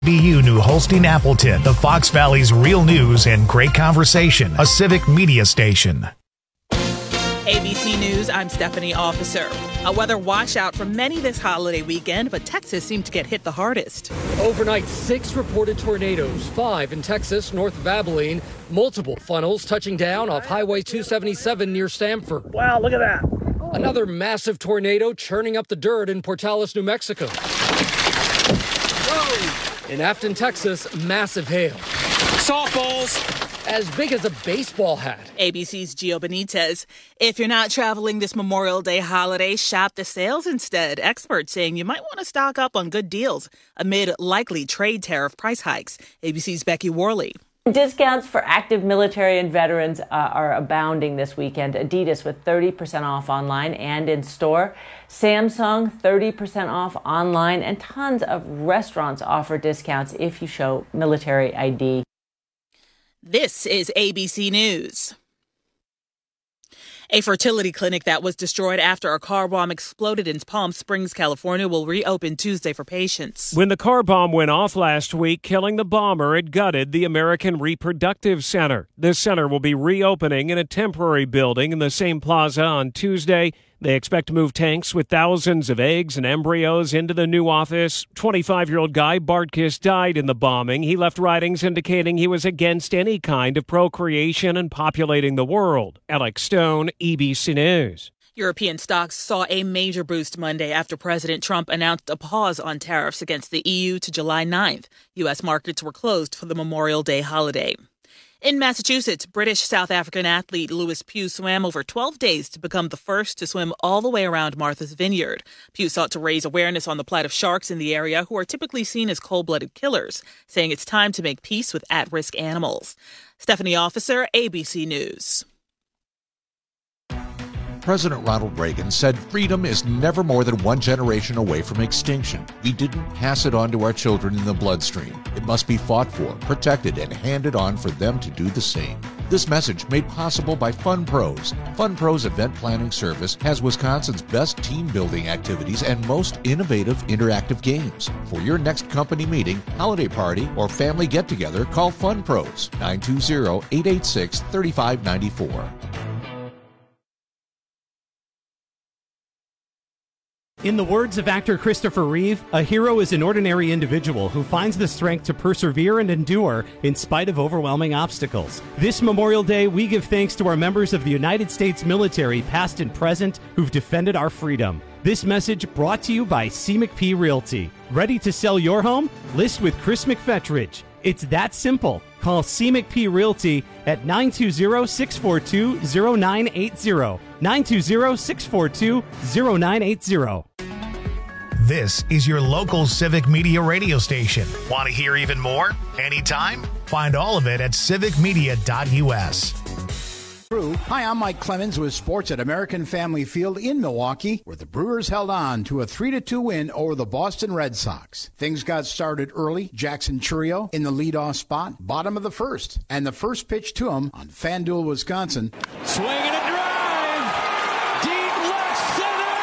BU New Holstein Appleton, the Fox Valley's real news and great conversation, a civic media station. ABC News, I'm Stephanie Officer. A weather washout for many this holiday weekend, but Texas seemed to get hit the hardest. Overnight, 6 reported tornadoes, 5 in Texas, north of Abilene. Multiple funnels touching down off Highway 277 near Stamford. Wow, look at that. Another massive tornado churning up the dirt in Portales, New Mexico. Whoa! In Afton, Texas, massive hail. Softballs. As big as a baseball hat. ABC's Gio Benitez. If you're not traveling this Memorial Day holiday, shop the sales instead. Experts saying you might want to stock up on good deals amid likely trade tariff price hikes. ABC's Becky Worley. Discounts for active military and veterans are abounding this weekend. Adidas with 30% off online and in store. Samsung 30% off online, and tons of restaurants offer discounts if you show military ID. This is ABC News. A fertility clinic that was destroyed after a car bomb exploded in Palm Springs, California, will reopen Tuesday for patients. When the car bomb went off last week, killing the bomber, it gutted the American Reproductive Center. This center will be reopening in a temporary building in the same plaza on Tuesday. They expect to move tanks with thousands of eggs and embryos into the new office. 25-year-old Guy Bartkus died in the bombing. He left writings indicating he was against any kind of procreation and populating the world. Alex Stone, ABC News. European stocks saw a major boost Monday after President Trump announced a pause on tariffs against the EU to July 9th. U.S. markets were closed for the Memorial Day holiday. In Massachusetts, British South African athlete Lewis Pugh swam over 12 days to become the first to swim all the way around Martha's Vineyard. Pugh sought to raise awareness on the plight of sharks in the area, who are typically seen as cold-blooded killers, saying it's time to make peace with at-risk animals. Stephanie Officer, ABC News. President Ronald Reagan said freedom is never more than one generation away from extinction. We didn't pass it on to our children in the bloodstream. It must be fought for, protected, and handed on for them to do the same. This message made possible by FunPros. FunPros event planning service has Wisconsin's best team-building activities and most innovative interactive games. For your next company meeting, holiday party, or family get-together, call FunPros 920-886-3594. In the words of actor Christopher Reeve, a hero is an ordinary individual who finds the strength to persevere and endure in spite of overwhelming obstacles. This Memorial Day, we give thanks to our members of the United States military, past and present, who've defended our freedom. This message brought to you by C. McP Realty. Ready to sell your home? List with Chris McFetridge. It's that simple. Call C. McP Realty at 920-642-0980. 920-642-0980. This is your local civic media radio station. Want to hear even more? Anytime? Find all of it at civicmedia.us. Hi, I'm Mike Clemens with sports at American Family Field in Milwaukee, where the Brewers held on to a 3-2 win over the Boston Red Sox. Things got started early. Jackson Chourio in the leadoff spot, bottom of the first, and the first pitch to him on FanDuel, Wisconsin. Swing and a drive. Deep left center.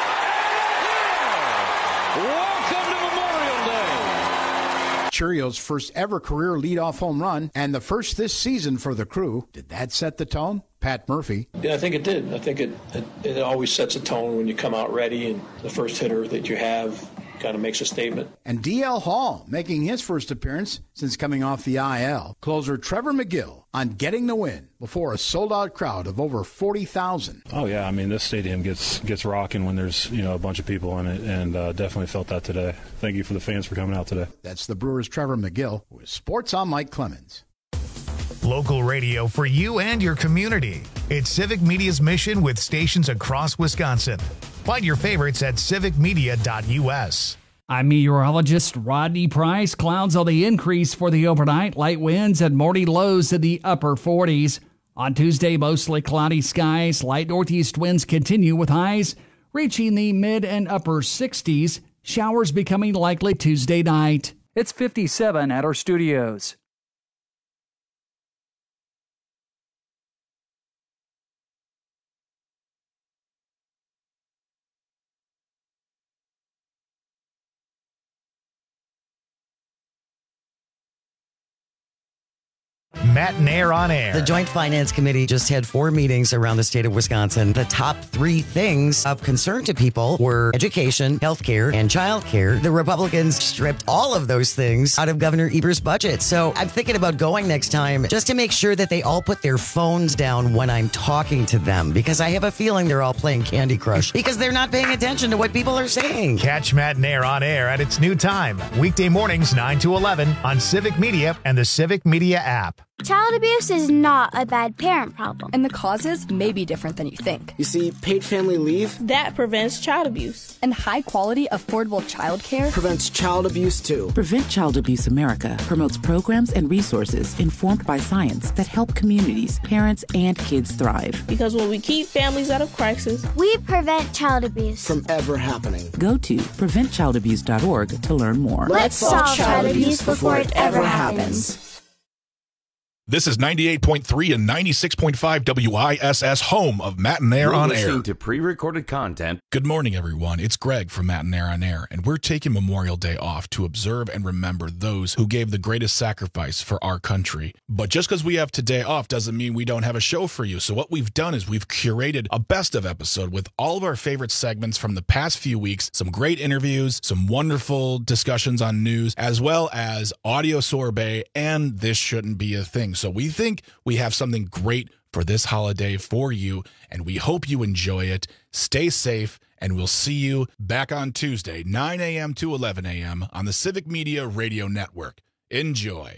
And welcome to Memorial Day. Chourio's first ever career leadoff home run, and the first this season for the Crew. Did that set the tone? Pat Murphy. Yeah, I think it did. I think it always sets a tone when you come out ready, and the first hitter that you have kind of makes a statement. And D.L. Hall making his first appearance since coming off the IL. Closer Trevor McGill on getting the win before a sold-out crowd of over 40,000. Oh, yeah. I mean, this stadium gets rocking when there's, a bunch of people in it, and definitely felt that today. Thank you for the fans for coming out today. That's the Brewers' Trevor McGill with Sports on Mike Clemens. Local radio for you and your community. It's Civic Media's mission with stations across Wisconsin. Find your favorites at civicmedia.us. I'm meteorologist Rodney Price. Clouds on the increase for the overnight. Light winds and morning lows in the upper 40s. On Tuesday, mostly cloudy skies. Light northeast winds continue with highs reaching the mid and upper 60s. Showers becoming likely Tuesday night. It's 57 at our studios. Matt and Air on Air. The Joint Finance Committee just had 4 meetings around the state of Wisconsin. The top 3 things of concern to people were education, healthcare, and childcare. The Republicans stripped all of those things out of Governor Eber's budget. So I'm thinking about going next time just to make sure that they all put their phones down when I'm talking to them, because I have a feeling they're all playing Candy Crush because they're not paying attention to what people are saying. Catch Matt and Air on Air at its new time, weekday mornings 9 to 11 on Civic Media and the Civic Media app. Child abuse is not a bad parent problem. And the causes may be different than you think. You see, paid family leave that prevents child abuse. And high-quality, affordable child care prevents child abuse, too. Prevent Child Abuse America promotes programs and resources informed by science that help communities, parents, and kids thrive. Because when we keep families out of crisis, we prevent child abuse from ever happening. Go to preventchildabuse.org to learn more. Let's solve child abuse before it ever happens. This is 98.3 and 96.5 WISS, home of Matt and Air on Air. Listening to pre-recorded content. Good morning, everyone. It's Greg from Matt and Air on Air, and we're taking Memorial Day off to observe and remember those who gave the greatest sacrifice for our country. But just because we have today off doesn't mean we don't have a show for you. So what we've done is we've curated a best of episode with all of our favorite segments from the past few weeks, some great interviews, some wonderful discussions on news, as well as audio sorbet and This Shouldn't Be a Thing. So we think we have something great for this holiday for you, and we hope you enjoy it. Stay safe, and we'll see you back on Tuesday, 9 a.m. to 11 a.m. on the Civic Media Radio Network. Enjoy.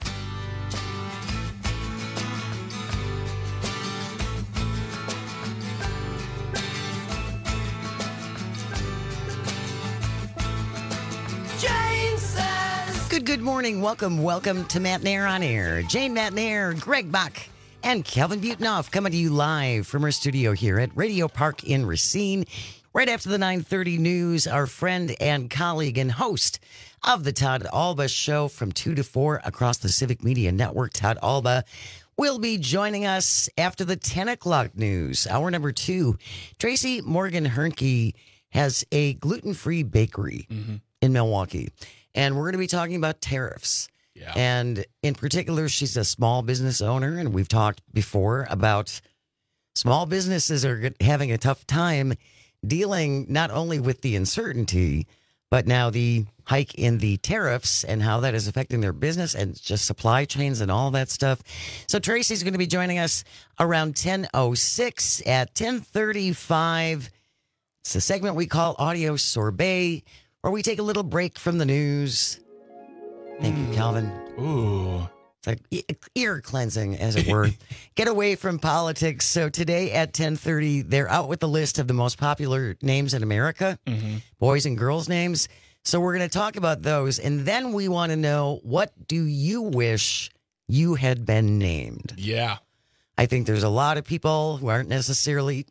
Good morning. Welcome to Matt and Air on Air. Jane Matt and Air, Greg Bach, and Calvin Butonoff coming to you live from our studio here at Radio Park in Racine. Right after the 9:30 news, our friend and colleague and host of the Todd Alba Show from 2 to 4 across the Civic Media Network, Todd Alba, will be joining us after the 10 o'clock news. Hour number 2, Tracy Morgan Hernke has a gluten-free bakery in Milwaukee. And we're going to be talking about tariffs. Yeah. And in particular, she's a small business owner. And we've talked before about small businesses are having a tough time dealing not only with the uncertainty, but now the hike in the tariffs and how that is affecting their business and just supply chains and all that stuff. So Tracy's going to be joining us around 10:06 at 10:35. It's a segment we call Audio Sorbet, where we take a little break from the news. Thank you, Calvin. Ooh. It's like ear cleansing, as it were. Get away from politics. So today at 10:30, they're out with the list of the most popular names in America, boys and girls names. So we're going to talk about those. And then we want to know, what do you wish you had been named? Yeah. I think there's a lot of people who aren't necessarily,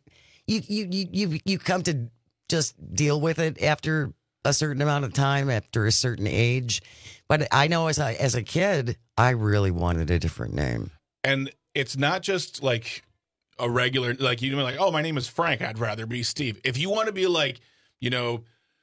you come to just deal with it after a certain amount of time, after a certain age. But I know as a kid, I really wanted a different name. And it's not just like a regular, like you know, like, oh, my name is Frank, I'd rather be Steve. If you want to be like, you know,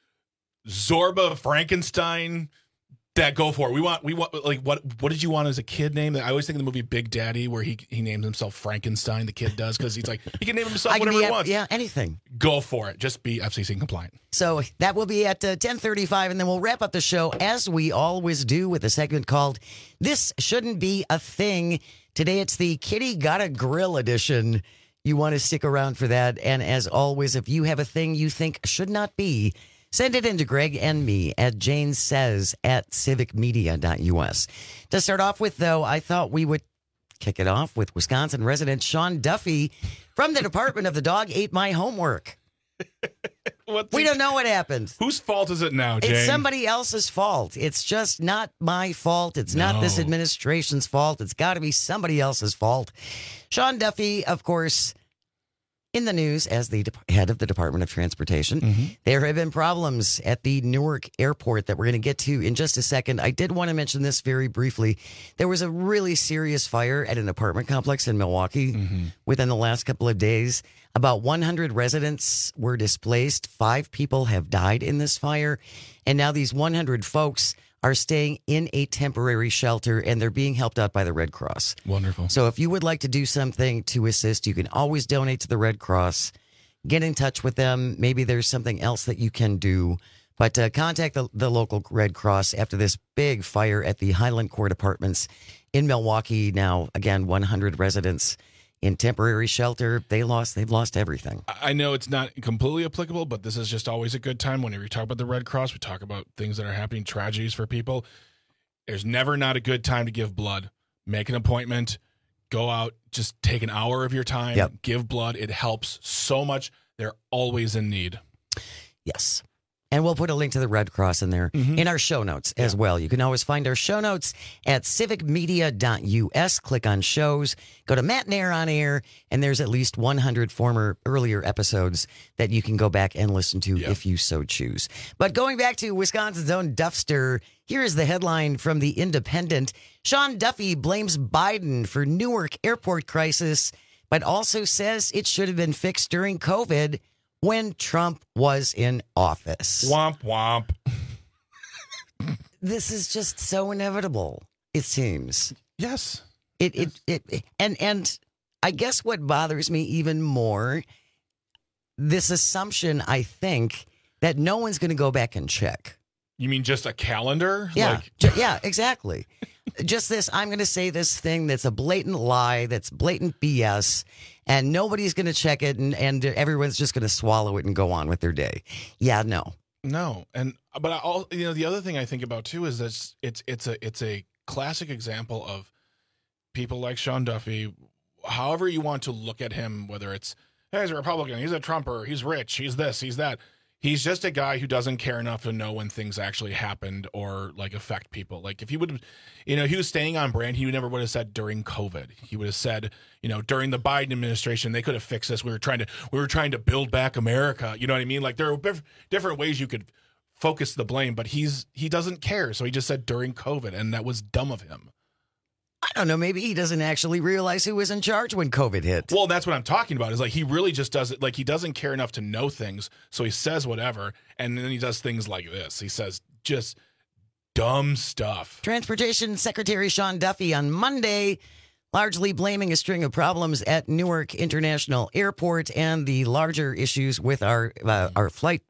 Zorba Frankenstein, that go for it. We want like what did you want as a kid name? I always think of the movie Big Daddy, where he names himself Frankenstein, the kid does, because he's like, he can name himself whatever he wants. Yeah, anything. Go for it. Just be FCC compliant. So that will be at 10:35, and then we'll wrap up the show as we always do with a segment called This Shouldn't Be a Thing. Today it's the Kitty Gotta Grill edition. You want to stick around for that. And as always, if you have a thing you think should not be, send it in to Greg and me at janesays@civicmedia.us. To start off with, though, I thought we would kick it off with Wisconsin resident Sean Duffy from the Department of the Dog Ate My Homework. We don't know what happened. Whose fault is it now, Jane? It's somebody else's fault. It's just not my fault. It's not this administration's fault. It's got to be somebody else's fault. Sean Duffy, of course, in the news as the head of the Department of Transportation. There have been problems at the Newark airport that we're going to get to in just a second. I did want to mention this very briefly. There was a really serious fire at an apartment complex in Milwaukee within the last couple of days. About 100 residents were displaced. 5 people have died in this fire. And now these 100 folks are staying in a temporary shelter, and they're being helped out by the Red Cross. Wonderful. So if you would like to do something to assist, you can always donate to the Red Cross. Get in touch with them. Maybe there's something else that you can do. But contact the local Red Cross after this big fire at the Highland Court Apartments in Milwaukee. Now, again, 100 residents in temporary shelter. They've lost everything. I know it's not completely applicable, but this is just always a good time. Whenever we talk about the Red Cross, we talk about things that are happening, tragedies for people. There's never not a good time to give blood. Make an appointment. Go out. Just take an hour of your time. Yep. Give blood. It helps so much. They're always in need. Yes. And we'll put a link to the Red Cross in there in our show notes as well. You can always find our show notes at civicmedia.us. Click on shows, go to Matt Nair on Air, and there's at least 100 earlier episodes that you can go back and listen to if you so choose. But going back to Wisconsin's own Duffster, here is the headline from The Independent. Sean Duffy blames Biden for Newark airport crisis, but also says it should have been fixed during COVID when Trump was in office. Womp womp. This is just so inevitable, it seems. Yes. And I guess what bothers me even more, this assumption, I think, that no one's going to go back and check. You mean just a calendar? Yeah, yeah, exactly. Just this, I'm going to say this thing that's a blatant lie, that's blatant BS, and nobody's going to check it, and everyone's just going to swallow it and go on with their day. Yeah, no. No, but the other thing I think about too is that it's a classic example of people like Sean Duffy. However you want to look at him, whether it's hey, he's a Republican, he's a Trumper, he's rich, he's this, he's that. He's just a guy who doesn't care enough to know when things actually happened or like affect people. Like if he would, he was staying on brand, he never would have said during COVID. He would have said, during the Biden administration, they could have fixed this. We were trying to build back America. You know what I mean? Like there are different ways you could focus the blame, but he doesn't care. So he just said during COVID, and that was dumb of him. I don't know. Maybe he doesn't actually realize who was in charge when COVID hit. Well, that's what I'm talking about. Is like he really just does it. Like he doesn't care enough to know things, so he says whatever, and then he does things like this. He says just dumb stuff. Transportation Secretary Sean Duffy on Monday, largely blaming a string of problems at Newark International Airport and the larger issues with our flight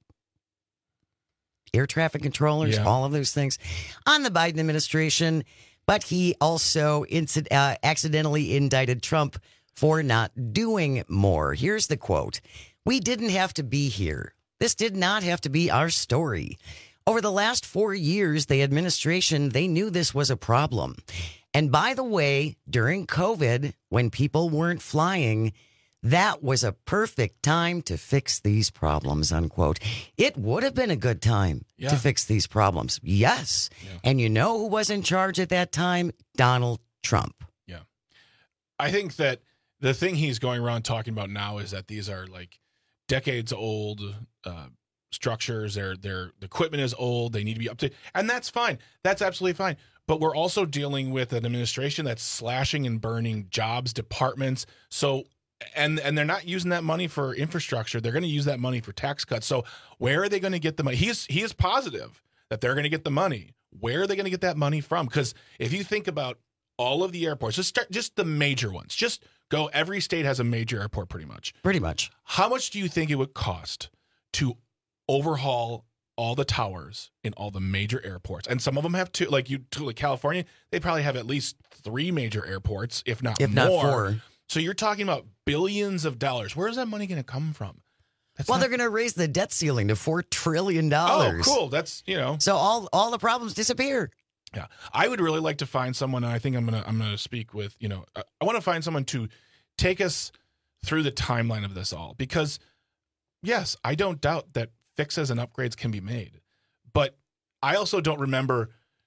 air traffic controllers, all of those things, on the Biden administration. But he also accidentally indicted Trump for not doing more. Here's the quote. "We didn't have to be here. This did not have to be our story. Over the last 4 years, the administration, they knew this was a problem. And by the way, during COVID, when people weren't flying, that was a perfect time to fix these problems," unquote. It would have been a good time to fix these problems. Yes. Yeah. And you know who was in charge at that time? Donald Trump. Yeah. I think that the thing he's going around talking about now is that these are like decades old structures. The equipment is old. They need to be up to, and that's fine. That's absolutely fine. But we're also dealing with an administration that's slashing and burning jobs, departments. So, and they're not using that money for infrastructure. They're going to use that money for tax cuts. So where are they going to get the money? He is positive that they're going to get the money. Where are they going to get that money from? Because if you think about all of the airports, just the major ones, just go. Every state has a major airport, pretty much. Pretty much. How much do you think it would cost to overhaul all the towers in all the major airports? And some of them have two. Like California, they probably have at least 3 major airports, if not more. 4. So you're talking about billions of dollars. Where is that money going to come from? They're going to raise the debt ceiling to $4 trillion. Oh, cool. That's, So all the problems disappear. Yeah. I would really like to find someone, and I think I'm going to speak with, I want to find someone to take us through the timeline of this all. Because, yes, I don't doubt that fixes and upgrades can be made. But I also don't remember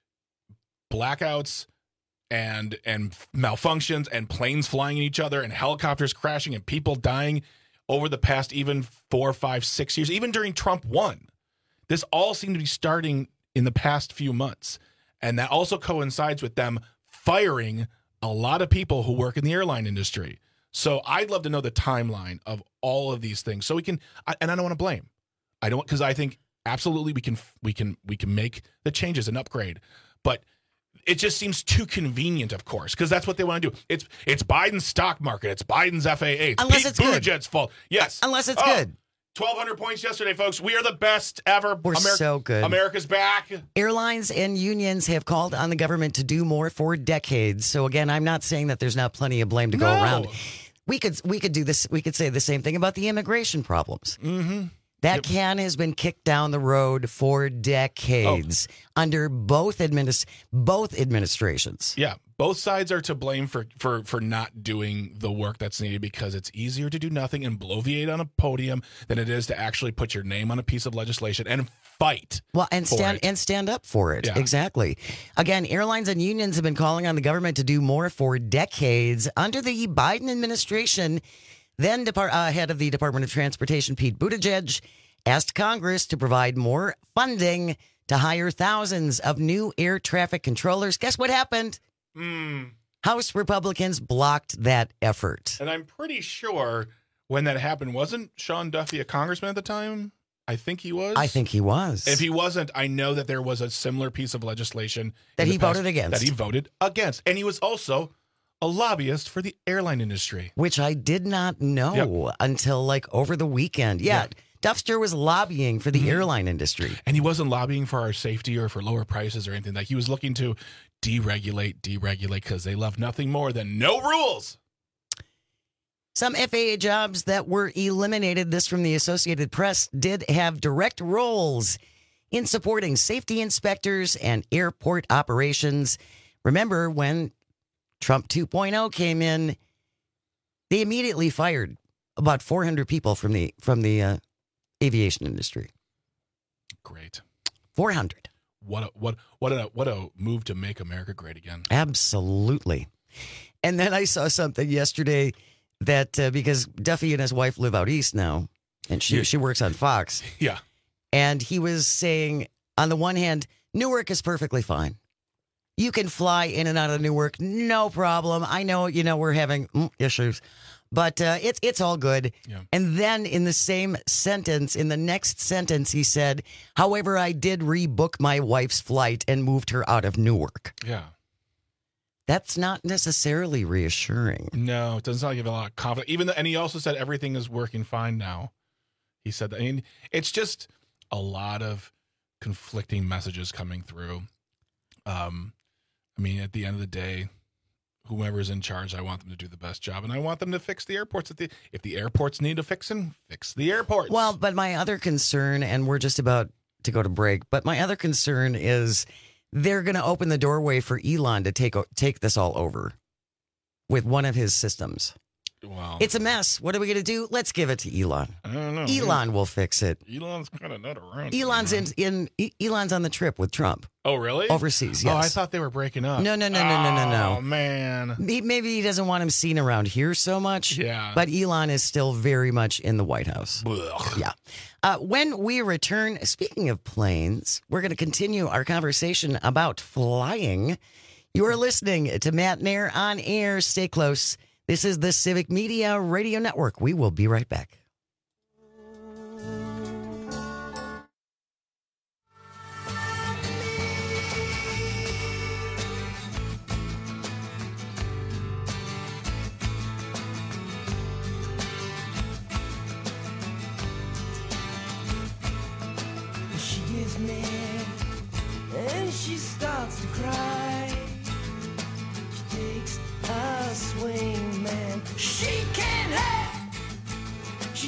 blackouts and malfunctions and planes flying at each other and helicopters crashing and people dying over the past even 4, 5, 6 years, even during Trump 1. This all seemed to be starting in the past few months. And that also coincides with them firing a lot of people who work in the airline industry. So I'd love to know the timeline of all of these things. So we can, and I don't want to blame. I don't, because I think absolutely we can make the changes and upgrade, but it just seems too convenient, of course, because that's what they want to do. It's Biden's stock market. It's Biden's FAA. It's Unless Pete it's good. Buttigieg's fault. Yes. Unless it's good. 1,200 points yesterday, folks. We are the best ever. We're so good. America's back. Airlines and unions have called on the government to do more for decades. So again, I'm not saying that there's not plenty of blame to go around. We could do this. We could say the same thing about the immigration problems. Mm-hmm. That can has been kicked down the road for decades under both administrations. Yeah, both sides are to blame for not doing the work that's needed, because it's easier to do nothing and bloviate on a podium than it is to actually put your name on a piece of legislation and fight. Well, and stand up for it. Yeah. Exactly. Again, airlines and unions have been calling on the government to do more for decades. Under the Biden administration, then head of the Department of Transportation, Pete Buttigieg, asked Congress to provide more funding to hire thousands of new air traffic controllers. Guess what happened? House Republicans blocked that effort. And I'm pretty sure when that happened, wasn't Sean Duffy a congressman at the time? I think he was. I think he was. If he wasn't, I know that there was a similar piece of legislation that he voted against. That he voted against. And he was also a lobbyist for the airline industry. Which I did not know until like over the weekend. Yeah. Duffster was lobbying for the airline industry. And he wasn't lobbying for our safety or for lower prices or anything. Like, he was looking to deregulate, because they love nothing more than no rules. Some FAA jobs that were eliminated, this from the Associated Press, did have direct roles in supporting safety inspectors and airport operations. Remember when Trump 2.0 came in, they immediately fired about 400 people from the aviation industry. Great. 400. What a move to make America great again. Absolutely. And then I saw something yesterday that because Duffy and his wife live out east now, and she works on Fox. Yeah. And he was saying, on the one hand, Newark is perfectly fine. You can fly in and out of Newark, no problem. I know, we're having issues, but it's all good. Yeah. And then in the same sentence, in the next sentence, he said, however, I did rebook my wife's flight and moved her out of Newark. Yeah. That's not necessarily reassuring. No, it doesn't sound like you have a lot of confidence. And he also said everything is working fine now. He said that. I mean, it's just a lot of conflicting messages coming through. I mean, at the end of the day, whoever's in charge, I want them to do the best job, and I want them to fix the airports. If the airports need a fixing, fix the airports. Well, but my other concern, and we're just about to go to break, but my other concern is they're going to open the doorway for Elon to take this all over with one of his systems. Wow. It's a mess. What are we going to do? Let's give it to Elon. I don't know. Elon will fix it. Elon's kind of not around. Elon's Elon's on the trip with Trump. Oh, really? Overseas, yes. Oh, I thought they were breaking up. No. Oh, man. Maybe he doesn't want him seen around here so much. Yeah. But Elon is still very much in the White House. Ugh. Yeah. When we return, speaking of planes, we're going to continue our conversation about flying. You are listening to Matt Nair on air. Stay close. This is the Civic Media Radio Network. We will be right back. She gets mad and she starts to cry. She takes a swing, man. She can't have.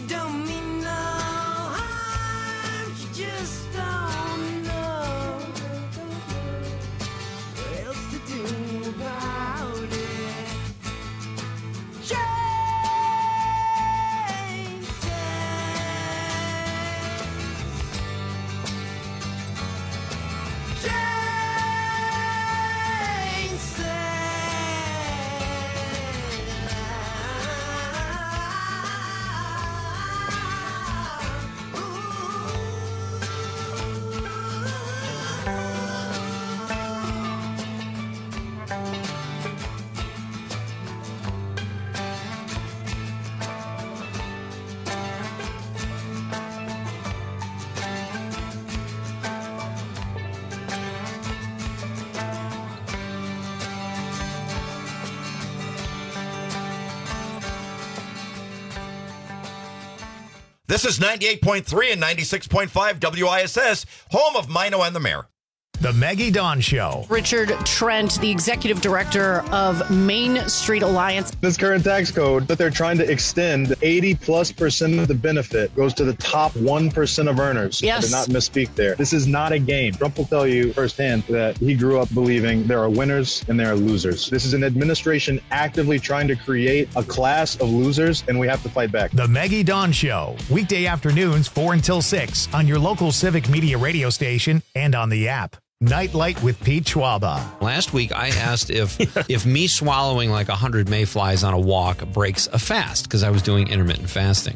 This is 98.3 and 96.5 WISS, home of Mino and the Mayor. The Maggie Dawn Show. Richard Trent, the executive director of Main Street Alliance. This current tax code that they're trying to extend, 80+% of the benefit goes to the top 1% of earners. Yes. I did not misspeak there. This is not a game. Trump will tell you firsthand that he grew up believing there are winners and there are losers. This is an administration actively trying to create a class of losers, and we have to fight back. The Maggie Dawn Show. Weekday afternoons 4 until 6 on your local Civic Media radio station and on the app. Nightlight with Pete Schwaba. Last week, I asked if me swallowing like 100 mayflies on a walk breaks a fast, because I was doing intermittent fasting.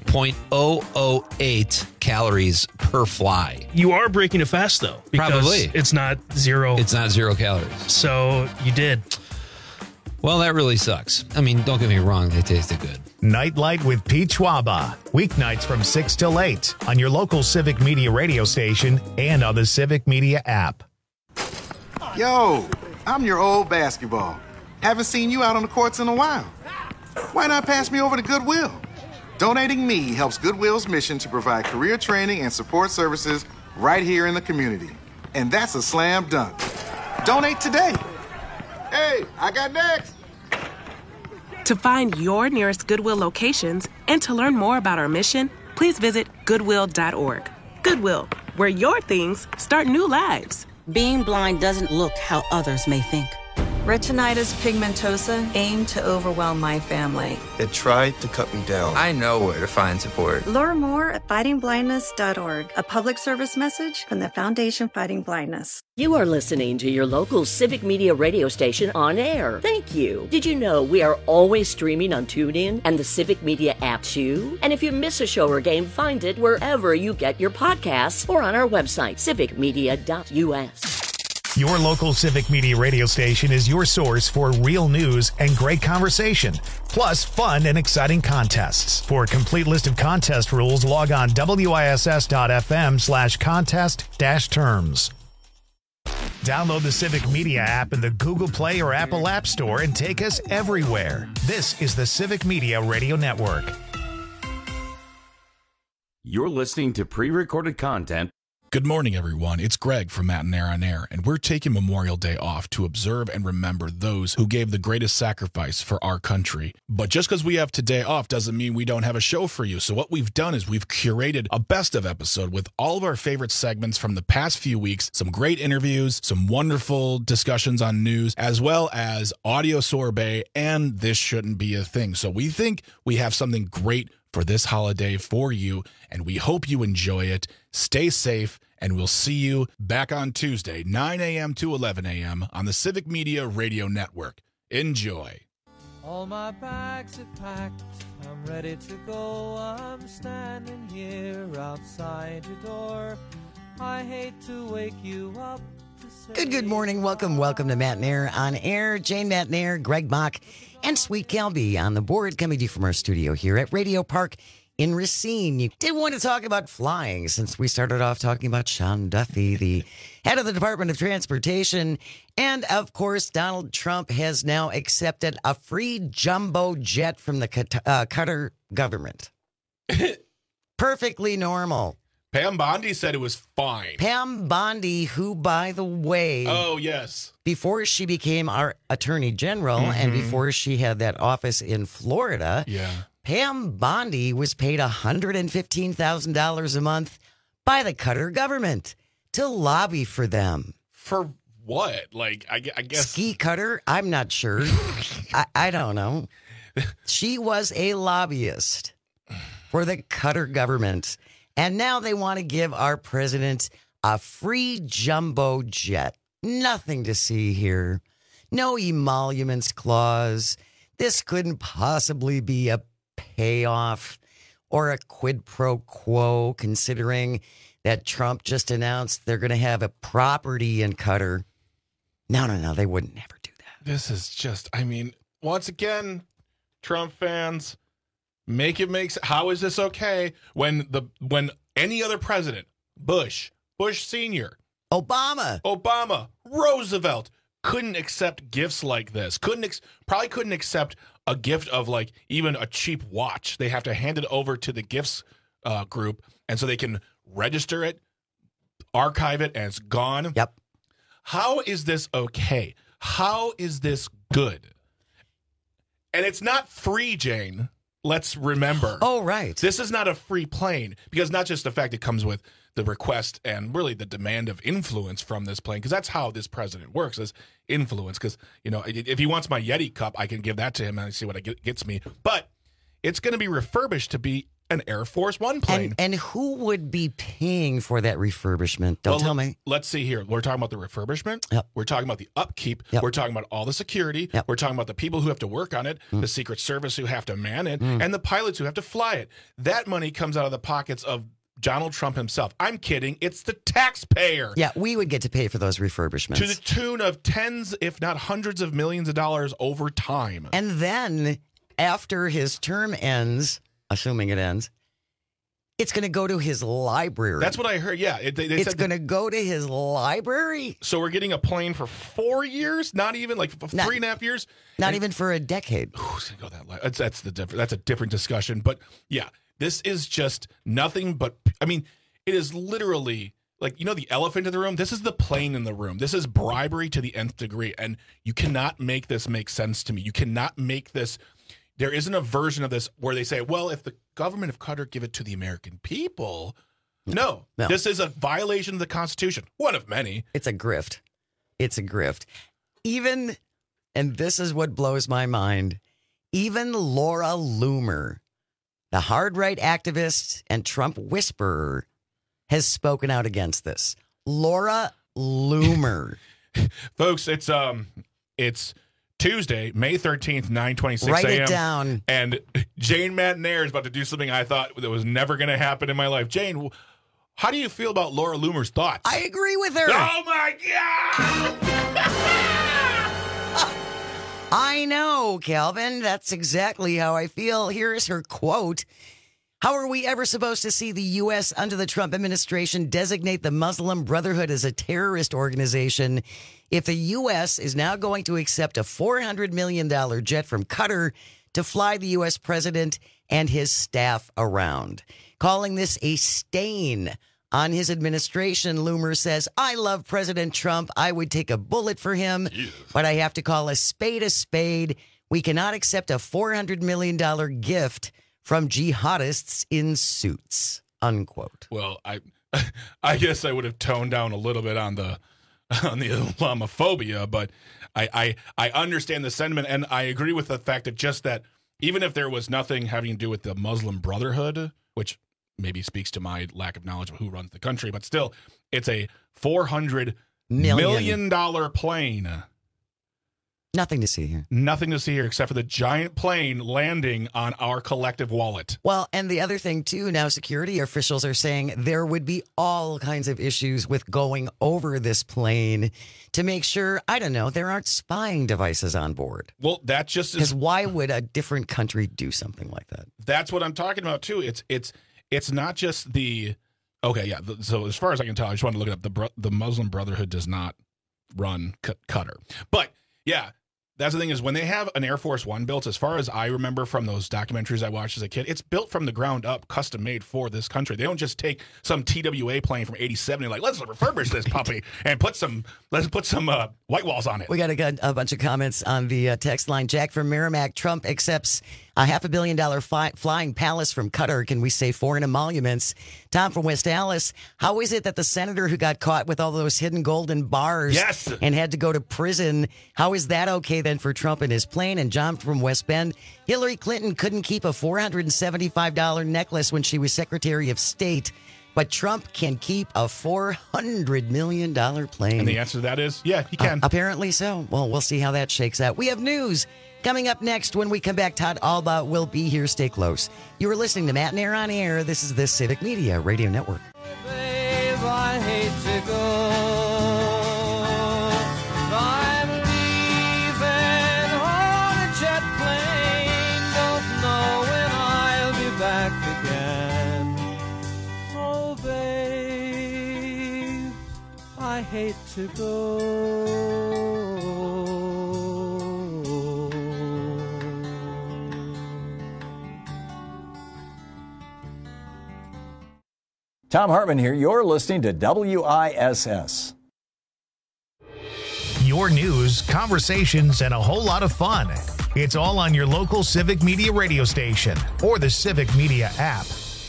0.008 calories per fly. You are breaking a fast, though. Because Probably. it's not zero. It's not 0 calories. So you did. Well, that really sucks. I mean, don't get me wrong. They tasted good. Nightlight with Pete Schwaba. Weeknights from 6 till 8 on your local Civic Media radio station and on the Civic Media app. Yo, I'm your old basketball. Haven't seen you out on the courts in a while. Why not pass me over to Goodwill? Donating me helps Goodwill's mission to provide career training and support services right here in the community. And that's a slam dunk. Donate today. Hey, I got next. To find your nearest Goodwill locations and to learn more about our mission, please visit Goodwill.org. Goodwill, where your things start new lives. Being blind doesn't look how others may think. Retinitis pigmentosa aimed to overwhelm my family. It tried to cut me down. I know where to find support. Learn more at fightingblindness.org, a public service message from the Foundation Fighting Blindness. You are listening to your local Civic Media radio station on air. Thank you. Did you know we are always streaming on TuneIn and the Civic Media app too? And if you miss a show or game, find it wherever you get your podcasts or on our website, civicmedia.us. Your local Civic Media radio station is your source for real news and great conversation, plus fun and exciting contests. For a complete list of contest rules, log on wiss.fm/contest-terms. Download the Civic Media app in the Google Play or Apple App Store and take us everywhere. This is the Civic Media Radio Network. You're listening to pre-recorded content. Good morning, everyone. It's Greg from Matt and Air on Air, and we're taking Memorial Day off to observe and remember those who gave the greatest sacrifice for our country. But just because we have today off doesn't mean we don't have a show for you. So what we've done is we've curated a best of episode with all of our favorite segments from the past few weeks, some great interviews, some wonderful discussions on news, as well as audio sorbet, and this shouldn't be a thing. So we think we have something great for this holiday for you, and we hope you enjoy it. Stay safe, and we'll see you back on Tuesday, 9 a.m. to 11 a.m. on the Civic Media Radio Network. Enjoy. All my bags are packed, I'm ready to go. I'm standing here outside your door. I hate to wake you up. Good morning. Welcome to Matt and Air on Air. Jane Matt and Air, Greg Bach, and Sweet Kelby on the board, coming to you from our studio here at Radio Park in Racine. You did want to talk about flying since we started off talking about Sean Duffy, the head of the Department of Transportation. And, of course, Donald Trump has now accepted a free jumbo jet from the Qatar government. Perfectly normal. Pam Bondi said it was fine. Pam Bondi, who, by the way... Oh, yes. Before she became our attorney general and before she had that office in Florida, Pam Bondi was paid $115,000 a month by the Qatar government to lobby for them. For what? Like, I guess... Ski Qatar? I'm not sure. I don't know. She was a lobbyist for the Qatar government. And now they want to give our president a free jumbo jet. Nothing to see here. No emoluments clause. This couldn't possibly be a payoff or a quid pro quo, considering that Trump just announced they're going to have a property in Qatar. No, they wouldn't never do that. This is just, I mean, once again, Trump fans... Make it make sense. How is this okay when any other president, Bush Sr., Obama, Roosevelt, couldn't accept gifts like this? Probably couldn't accept a gift of like even a cheap watch. They have to hand it over to the gifts group, and so they can register it, archive it, and it's gone. Yep. How is this okay? How is this good? And it's not free, Jane. Let's remember. Oh, right. This is not a free plane, because not just the fact it comes with the request and really the demand of influence from this plane, because that's how this president works, is influence. Because, if he wants my Yeti cup, I can give that to him and I see what it gets me. But it's going to be refurbished to be an Air Force One plane. And who would be paying for that refurbishment? Don't tell me. Let's see here. We're talking about the refurbishment. Yep. We're talking about the upkeep. Yep. We're talking about all the security. Yep. We're talking about the people who have to work on it, the Secret Service who have to man it, and the pilots who have to fly it. That money comes out of the pockets of Donald Trump himself. I'm kidding. It's the taxpayer. Yeah, we would get to pay for those refurbishments. To the tune of tens, if not hundreds of millions of dollars over time. And then after his term ends, assuming it ends, it's going to go to his library. That's what I heard. Yeah. It's going to go to his library. So we're getting a plane for 4 years? Not even like 3.5 years? Not even for a decade. Who's going to go that that's a different discussion. But yeah, this is just nothing but, it is literally like, the elephant in the room. This is the plane in the room. This is bribery to the nth degree. And you cannot make this make sense to me. You cannot make this. There isn't a version of this where they say, well, if the government of Qatar give it to the American people. No. This is a violation of the Constitution. One of many. It's a grift. It's a grift. Even, and this is what blows my mind, even Laura Loomer, the hard right activist and Trump whisperer, has spoken out against this. Laura Loomer. Folks, it's Tuesday, May 13th, 9:26 a.m. Write it down. And Jane Matenaer is about to do something I thought that was never going to happen in my life. Jane, how do you feel about Laura Loomer's thoughts? I agree with her. Oh, my God! I know, Calvin. That's exactly how I feel. Here's her quote. How are we ever supposed to see the U.S. under the Trump administration designate the Muslim Brotherhood as a terrorist organization if the U.S. is now going to accept a $400 million jet from Qatar to fly the U.S. president and his staff around? Calling this a stain on his administration, Loomer says, I love President Trump. I would take a bullet for him, but I have to call a spade a spade. We cannot accept a $400 million gift from jihadists in suits, unquote. Well, I guess I would have toned down a little bit on the Islamophobia, but I understand the sentiment, and I agree with the fact that just that even if there was nothing having to do with the Muslim Brotherhood, which maybe speaks to my lack of knowledge of who runs the country, but still, it's a $400 million plane. Nothing to see here. Nothing to see here except for the giant plane landing on our collective wallet. Well, and the other thing, too, now security officials are saying there would be all kinds of issues with going over this plane to make sure, I don't know, there aren't spying devices on board. Well, that's just... Because why would a different country do something like that? That's what I'm talking about, too. It's not just the... Okay, yeah. So as far as I can tell, I just wanted to look it up. The Muslim Brotherhood does not run Qatar. But, yeah... That's the thing is when they have an Air Force One built, as far as I remember from those documentaries I watched as a kid, it's built from the ground up, custom made for this country. They don't just take some TWA plane from '87 and like, let's refurbish this puppy and let's put some white walls on it. We got a bunch of comments on the text line. Jack from Merrimack, Trump accepts a $500 million flying palace from Qatar. Can we say foreign emoluments? Tom from West Allis, how is it that the senator who got caught with all those hidden golden bars and had to go to prison, how is that okay then for Trump and his plane? And John from West Bend, Hillary Clinton couldn't keep a $475 necklace when she was Secretary of State, but Trump can keep a $400 million plane. And the answer to that is, yeah, he can. Apparently so. Well, we'll see how that shakes out. We have news coming up next. When we come back, Todd Alba will be here. Stay close. You are listening to Matt Nair on Air. This is the Civic Media Radio Network. Babe, I hate to go. I'm leaving on a jet plane. Don't know when I'll be back again. Oh, babe, I hate to go. Tom Hartman here. You're listening to WISS. Your news, conversations, and a whole lot of fun. It's all on your local Civic Media radio station or the Civic Media app.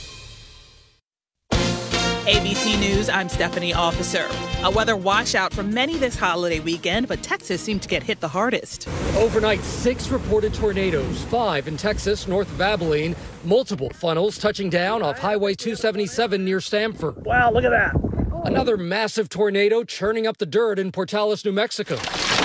ABC News, I'm Stephanie Officer. A weather washout for many this holiday weekend, but Texas seemed to get hit the hardest. Overnight, 6 reported tornadoes, 5 in Texas, north of Abilene. Multiple funnels touching down off Highway 277 near Stamford. Wow, look at that. Another massive tornado churning up the dirt in Portales, New Mexico.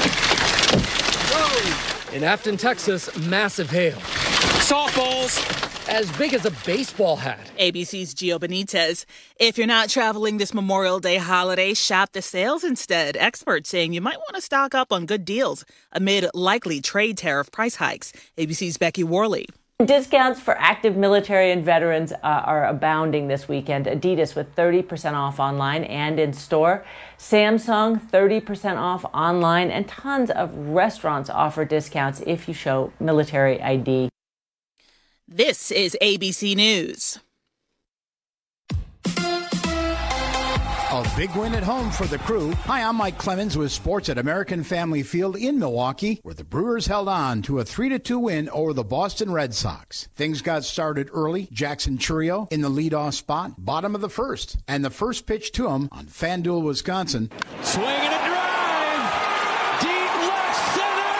Whoa! In Afton, Texas, massive hail. Softballs! As big as a baseball hat. ABC's Gio Benitez. If you're not traveling this Memorial Day holiday, shop the sales instead. Experts saying you might want to stock up on good deals amid likely trade tariff price hikes. ABC's Becky Worley. Discounts for active military and veterans are abounding this weekend. Adidas with 30% off online and in store. Samsung 30% off online, and tons of restaurants offer discounts if you show military ID. This is ABC News. A big win at home for the Crew. Hi, I'm Mike Clemens with sports at American Family Field in Milwaukee, where the Brewers held on to a 3-2 win over the Boston Red Sox. Things got started early. Jackson Chourio in the leadoff spot, bottom of the first. And the first pitch to him on FanDuel, Wisconsin. Swing and a drive! Deep left center!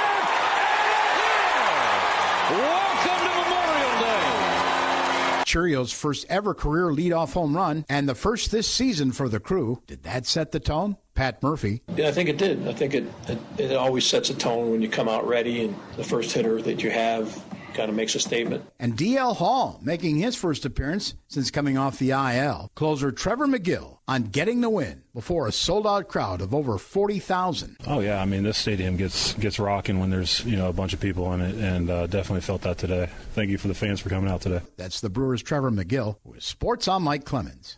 And welcome to Memorial Day! Chourio's first ever career leadoff home run, and the first this season for the Crew. Did that set the tone? Pat Murphy. Yeah, I think it did. I think it always sets a tone when you come out ready, and the first hitter that you have kind of makes a statement. And DL Hall making his first appearance since coming off the IL. Closer Trevor McGill on getting the win before a sold-out crowd of over 40,000. Oh, yeah. I mean, this stadium gets rocking when there's, a bunch of people in it, and definitely felt that today. Thank you for the fans for coming out today. That's the Brewers' Trevor McGill with Sports on Mike Clemens.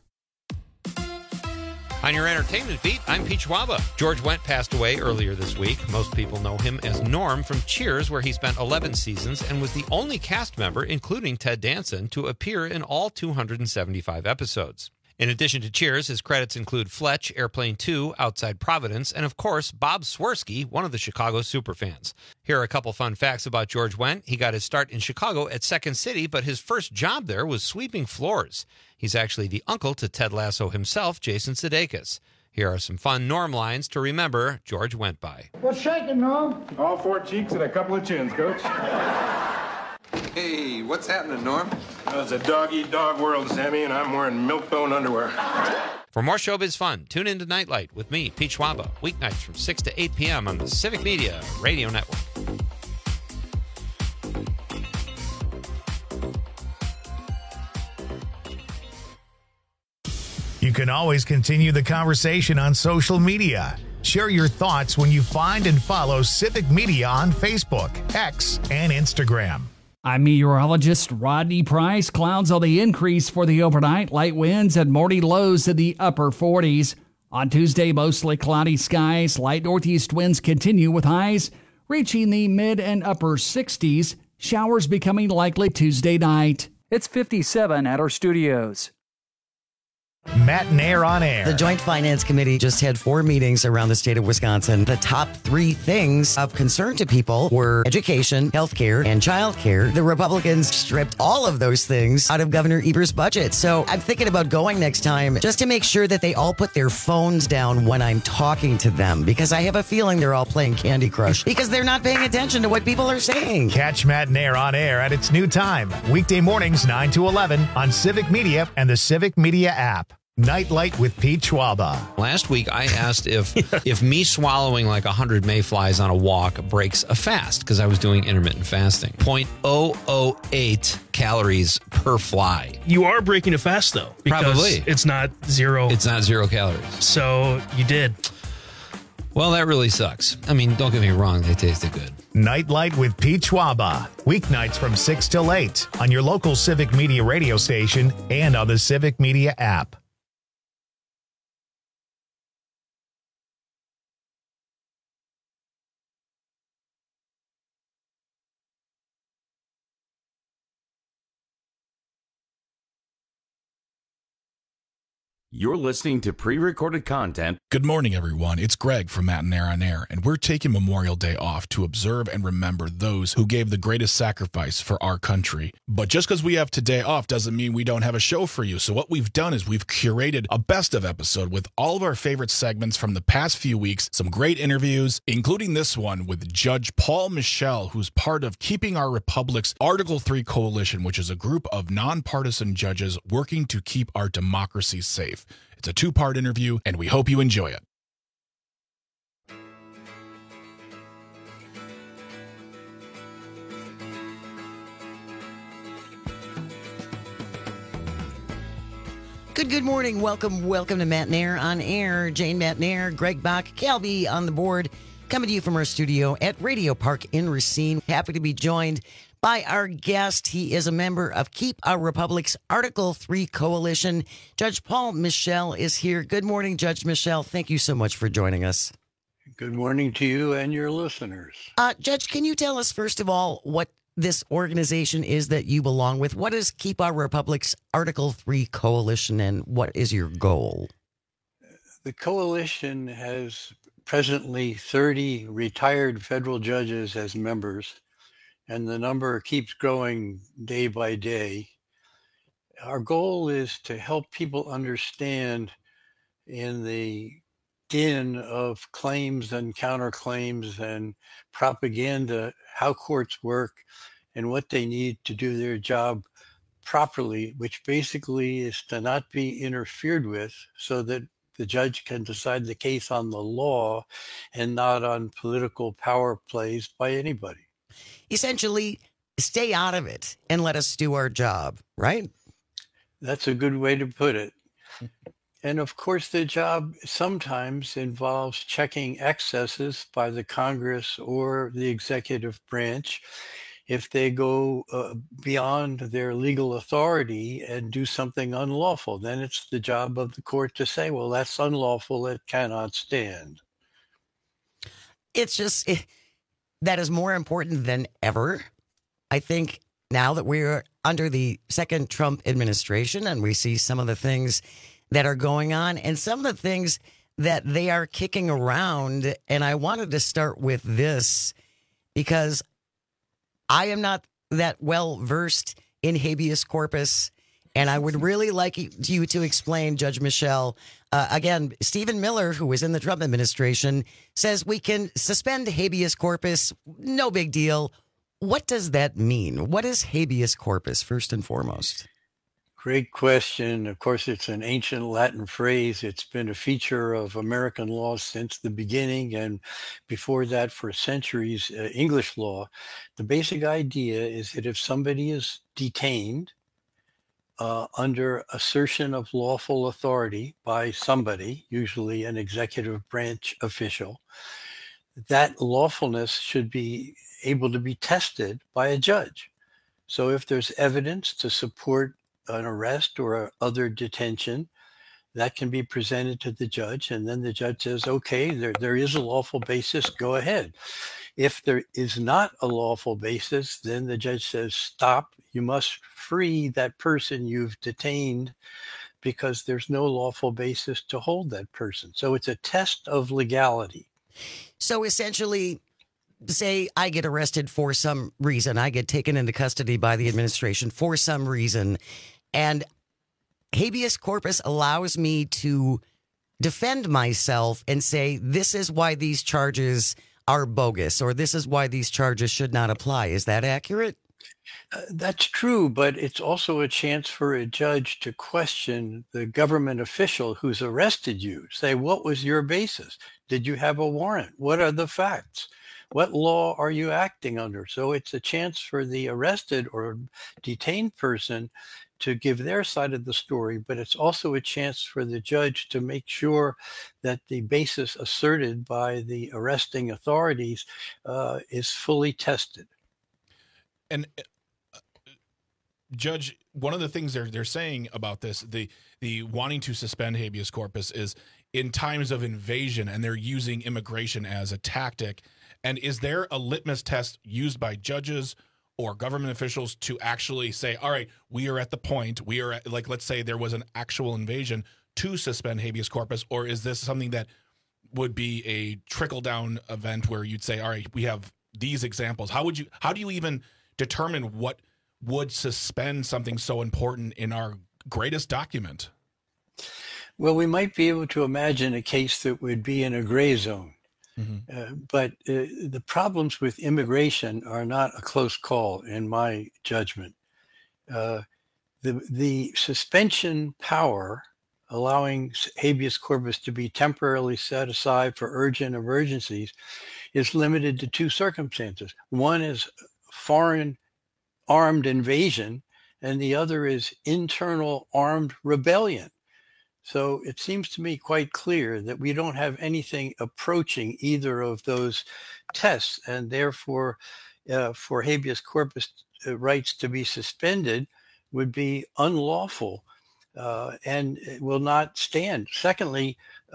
On your entertainment beat, I'm Pete Schwaba. George Wendt passed away earlier this week. Most people know him as Norm from Cheers, where he spent 11 seasons and was the only cast member, including Ted Danson, to appear in all 275 episodes. In addition to Cheers, his credits include Fletch, Airplane 2, Outside Providence, and of course, Bob Swirsky, one of the Chicago superfans. Here are a couple fun facts about George Wendt. He got his start in Chicago at Second City, but his first job there was sweeping floors. He's actually the uncle to Ted Lasso himself, Jason Sudeikis. Here are some fun Norm lines to remember George Wendt by. What's shaking, Norm? All 4 cheeks and a couple of chins, Coach. Hey, what's happening, Norm? Well, it's a dog-eat-dog world, Sammy, and I'm wearing milk-bone underwear. For more showbiz fun, tune into Nightlight with me, Pete Schwaba, weeknights from 6 to 8 p.m. on the Civic Media Radio Network. You can always continue the conversation on social media. Share your thoughts when you find and follow Civic Media on Facebook, X, and Instagram. I'm meteorologist Rodney Price. Clouds on the increase for the overnight. Light winds and morning lows in the upper 40s. On Tuesday, mostly cloudy skies. Light northeast winds continue with highs reaching the mid and upper 60s. Showers becoming likely Tuesday night. It's 57 at our studios. Matt Nair on air. The Joint Finance Committee just had 4 meetings around the state of Wisconsin. The top 3 things of concern to people were education, healthcare, and childcare. The Republicans stripped all of those things out of Governor Evers' budget. So I'm thinking about going next time just to make sure that they all put their phones down when I'm talking to them, because I have a feeling they're all playing Candy Crush because they're not paying attention to what people are saying. Catch Matt Nair on air at its new time, weekday mornings 9 to 11 on Civic Media and the Civic Media app. Nightlight with Pete Schwaba. Last week, I asked if me swallowing like 100 mayflies on a walk breaks a fast, because I was doing intermittent fasting. 0.008 calories per fly. You are breaking a fast, though. Because Probably. It's not zero. It's not 0 calories. So you did. Well, that really sucks. I mean, don't get me wrong. They tasted good. Nightlight with Pete Schwaba. Weeknights from 6 till 8 on your local Civic Media radio station and on the Civic Media app. You're listening to pre-recorded content. Good morning, everyone. It's Greg from Matt and Air on Air, and we're taking Memorial Day off to observe and remember those who gave the greatest sacrifice for our country. But just because we have today off doesn't mean we don't have a show for you. So what we've done is we've curated a best of episode with all of our favorite segments from the past few weeks, some great interviews, including this one with Judge Paul Michel, who's part of Keeping Our Republic's Article 3 Coalition, which is a group of nonpartisan judges working to keep our democracy safe. It's a two-part interview, and we hope you enjoy it. Good morning. Welcome to Matt and Air on Air. Jane Matt and Air, Greg Bach, Calby on the board, coming to you from our studio at Radio Park in Racine. Happy to be joined by our guest. He is a member of Keep Our Republic's Article 3 Coalition. Judge Paul Michel is here. Good morning, Judge Michel. Thank you so much for joining us. Good morning to you and your listeners. Judge, can you tell us, first of all, what this organization is that you belong with? What is Keep Our Republic's Article 3 Coalition, and what is your goal? The coalition has presently 30 retired federal judges as members, and the number keeps growing day by day. Our goal is to help people understand, in the din of claims and counterclaims and propaganda, how courts work and what they need to do their job properly, which basically is to not be interfered with so that the judge can decide the case on the law and not on political power plays by anybody. Essentially, stay out of it and let us do our job, right? That's a good way to put it. And of course, the job sometimes involves checking excesses by the Congress or the executive branch if they go beyond their legal authority and do something unlawful. Then it's the job of the court to say, well, that's unlawful, it cannot stand. It's just... that is more important than ever. I think now that we're under the second Trump administration and we see some of the things that are going on and some of the things that they are kicking around. And I wanted to start with this because I am not that well versed in habeas corpus. And I would really like you to explain, Judge Michel. Again, Stephen Miller, who was in the Trump administration, says we can suspend habeas corpus. No big deal. What does that mean? What is habeas corpus, first and foremost? Great question. Of course, it's an ancient Latin phrase. It's been a feature of American law since the beginning, and before that for centuries, English law. The basic idea is that if somebody is detained under assertion of lawful authority by somebody, usually an executive branch official, that lawfulness should be able to be tested by a judge. So if there's evidence to support an arrest or other detention, that can be presented to the judge, and then the judge says, okay, there is a lawful basis, go ahead. If there is not a lawful basis, then the judge says, stop, you must free that person you've detained because there's no lawful basis to hold that person. So it's a test of legality. So essentially, say I get arrested for some reason, I get taken into custody by the administration for some reason, and habeas corpus allows me to defend myself and say, this is why these charges are bogus, or this is why these charges should not apply. Is that accurate? That's true, but it's also a chance for a judge to question the government official who's arrested you. Say, what was your basis? Did you have a warrant? What are the facts? What law are you acting under? So it's a chance for the arrested or detained person to give their side of the story, but it's also a chance for the judge to make sure that the basis asserted by the arresting authorities is fully tested. And Judge, one of the things they're saying about this, the wanting to suspend habeas corpus, is in times of invasion, and they're using immigration as a tactic. And is there a litmus test used by judges or government officials to actually say, all right, we are at the point, we are at, like, let's say there was an actual invasion, to suspend habeas corpus, or is this something that would be a trickle-down event where you'd say, all right, we have these examples? How do you even determine what would suspend something so important in our greatest document? Well, we might be able to imagine a case that would be in a gray zone. But the problems with immigration are not a close call, in my judgment. The suspension power, allowing habeas corpus to be temporarily set aside for urgent emergencies, is limited to two circumstances. One is foreign armed invasion, and the other is internal armed rebellion. So it seems to me quite clear that we don't have anything approaching either of those tests, and therefore for habeas corpus rights to be suspended would be unlawful and it will not stand. Secondly,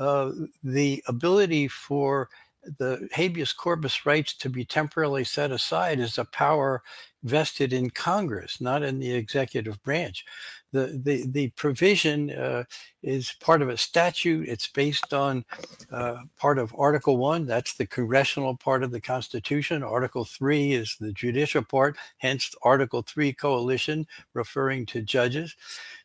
the ability for the habeas corpus rights to be temporarily set aside is a power vested in Congress, not in the executive branch. The provision is part of a statute. It's based on part of Article 1. That's the congressional part of the Constitution. Article 3 is the judicial part, hence Article 3 coalition, referring to judges.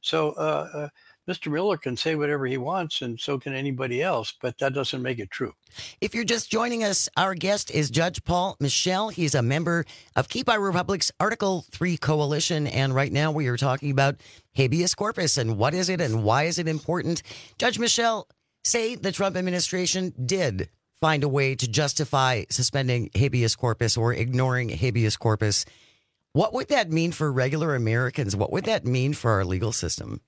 So Mr. Miller can say whatever he wants, and so can anybody else, but that doesn't make it true. If you're just joining us, our guest is Judge Paul Michel. He's a member of Keep Our Republic's Article 3 Coalition, and right now we are talking about habeas corpus and what is it and why is it important. Judge Michel, say the Trump administration did find a way to justify suspending habeas corpus or ignoring habeas corpus. What would that mean for regular Americans? What would that mean for our legal system?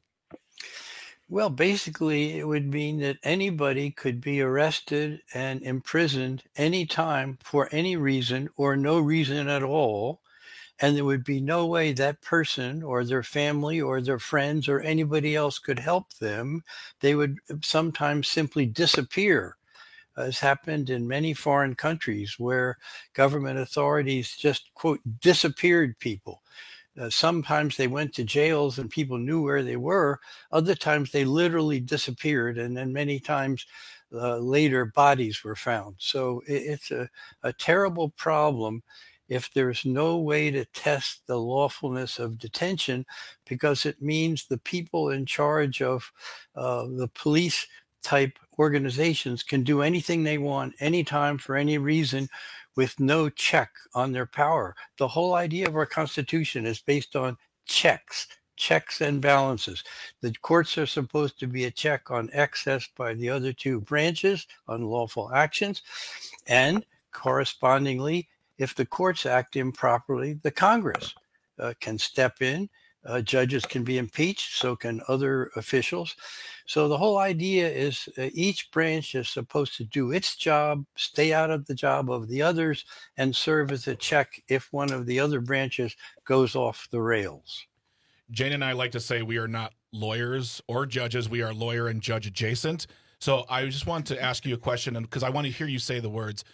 Well, basically, it would mean that anybody could be arrested and imprisoned anytime for any reason or no reason at all. And there would be no way that person or their family or their friends or anybody else could help them. They would sometimes simply disappear, as happened in many foreign countries where government authorities just, quote, disappeared people. Sometimes they went to jails and people knew where they were. Other times they literally disappeared, and then many times later bodies were found. So it's a terrible problem if there's no way to test the lawfulness of detention, because it means the people in charge of the police type organizations can do anything they want, anytime, for any reason, with no check on their power. The whole idea of our Constitution is based on checks and balances. The courts are supposed to be a check on excess by the other two branches, unlawful actions, and correspondingly, if the courts act improperly, the Congress can step in. Judges can be impeached, so can other officials. So the whole idea is each branch is supposed to do its job, stay out of the job of the others, and serve as a check if one of the other branches goes off the rails. Jane and I like to say we are not lawyers or judges. We are lawyer and judge adjacent. So I just want to ask you a question, because I want to hear you say the words.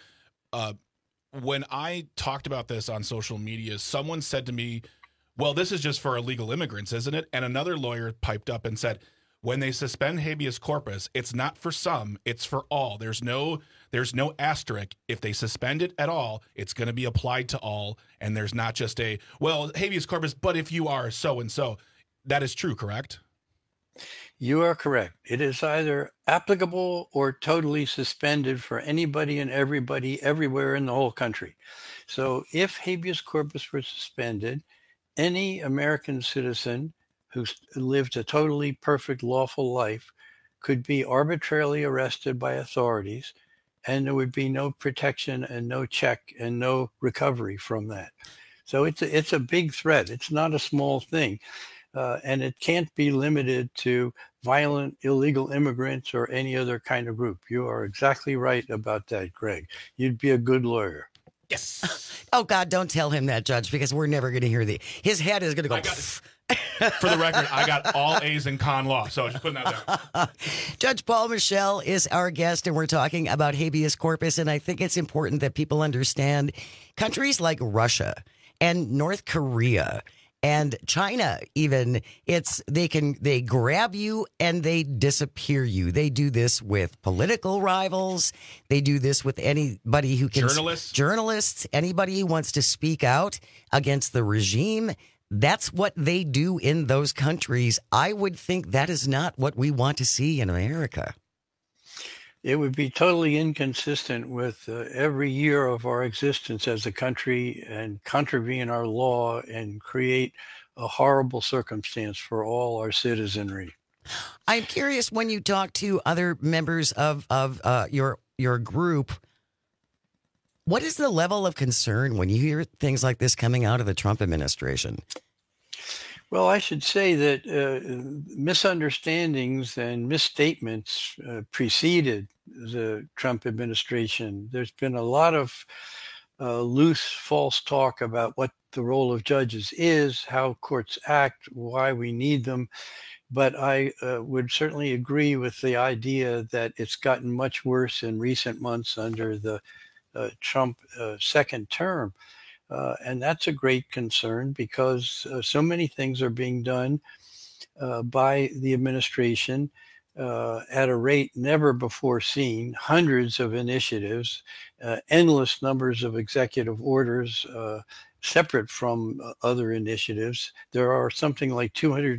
When I talked about this on social media, someone said to me, well, this is just for illegal immigrants, isn't it? And another lawyer piped up and said, when they suspend habeas corpus, it's not for some, it's for all. There's no asterisk. If they suspend it at all, it's going to be applied to all. And there's not just habeas corpus, but if you are so-and-so. That is true, correct? You are correct. It is either applicable or totally suspended for anybody and everybody everywhere in the whole country. So if habeas corpus were suspended, any American citizen who lived a totally perfect, lawful life could be arbitrarily arrested by authorities, and there would be no protection and no check and no recovery from that. So it's a big threat. It's not a small thing. And it can't be limited to violent, illegal immigrants or any other kind of group. You are exactly right about that, Greg. You'd be a good lawyer. Yes. Oh, God, don't tell him that, Judge, because we're never going to hear his head is going to go. For the record, I got all A's in con law, so just putting that there. Judge Paul Michel is our guest, and we're talking about habeas corpus, and I think it's important that people understand countries like Russia and North Korea And China, even, they grab you and they disappear you. They do this with political rivals. They do this with anybody who can. Journalists, anybody who wants to speak out against the regime. That's what they do in those countries. I would think that is not what we want to see in America. It would be totally inconsistent with every year of our existence as a country and contravene our law and create a horrible circumstance for all our citizenry. I'm curious, when you talk to other members of your group, what is the level of concern when you hear things like this coming out of the Trump administration? Well, I should say that misunderstandings and misstatements preceded the Trump administration. There's been a lot of loose, false talk about what the role of judges is, how courts act, why we need them. But I would certainly agree with the idea that it's gotten much worse in recent months under the Trump second term. And that's a great concern because so many things are being done by the administration at a rate never before seen, hundreds of initiatives, endless numbers of executive orders separate from other initiatives. There are something like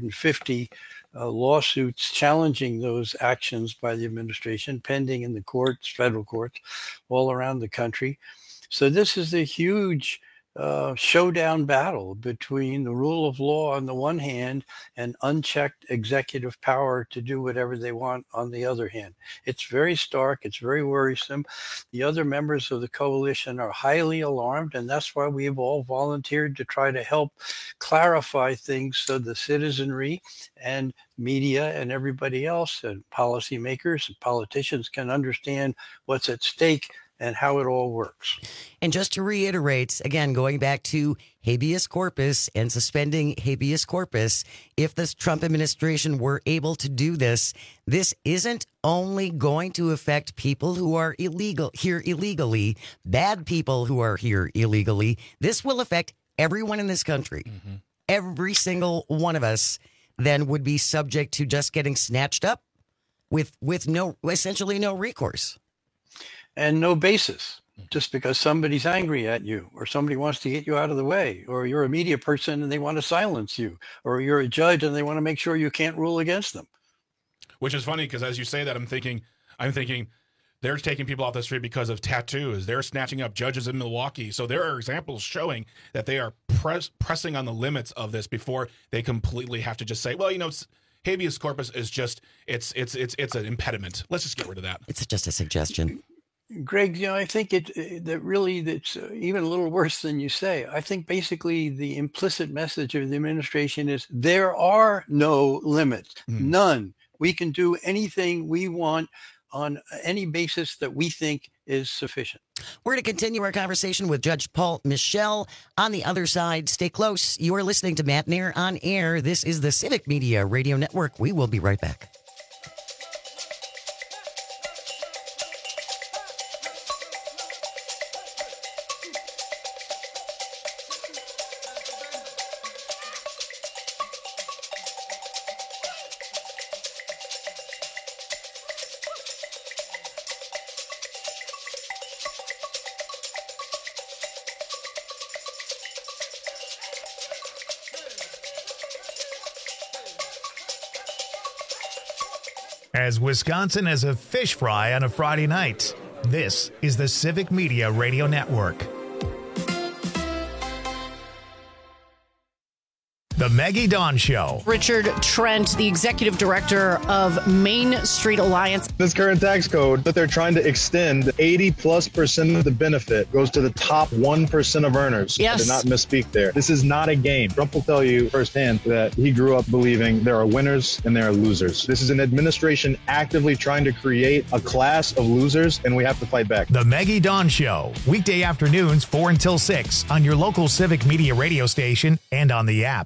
250 lawsuits challenging those actions by the administration pending in the courts, federal courts, all around the country. So this is a huge showdown battle between the rule of law on the one hand and unchecked executive power to do whatever they want on the other hand. It's very stark. It's very worrisome. The other members of the coalition are highly alarmed, and that's why we have all volunteered to try to help clarify things so the citizenry and media and everybody else and policymakers and politicians can understand what's at stake and how it all works. And just to reiterate, again, going back to habeas corpus and suspending habeas corpus, if the Trump administration were able to do this, this isn't only going to affect people who are here illegally, bad people who are here illegally. This will affect everyone in this country. Mm-hmm. Every single one of us then would be subject to just getting snatched up with essentially no recourse. And no basis, just because somebody's angry at you or somebody wants to get you out of the way, or you're a media person and they want to silence you, or you're a judge and they want to make sure you can't rule against them. Which is funny because as you say that, I'm thinking they're taking people off the street because of tattoos. They're snatching up judges in Milwaukee. So there are examples showing that they are pressing on the limits of this before they completely have to just say, well, habeas corpus is just, it's an impediment. Let's just get rid of that. It's just a suggestion. Greg, I think it's even a little worse than you say. I think basically the implicit message of the administration is there are no limits, none. We can do anything we want on any basis that we think is sufficient. We're going to continue our conversation with Judge Paul Michel on the other side. Stay close. You are listening to Matt Nair on Air. This is the Civic Media Radio Network. We will be right back. As Wisconsin as a fish fry on a Friday night, this is the Civic Media Radio Network. The Maggie Dawn Show. Richard Trent, the executive director of Main Street Alliance. This current tax code that they're trying to extend, 80+% of the benefit goes to the top 1% of earners. Yes. I did not misspeak there. This is not a game. Trump will tell you firsthand that he grew up believing there are winners and there are losers. This is an administration actively trying to create a class of losers, and we have to fight back. The Maggie Dawn Show, weekday afternoons 4 until 6 on your local Civic Media radio station and on the app.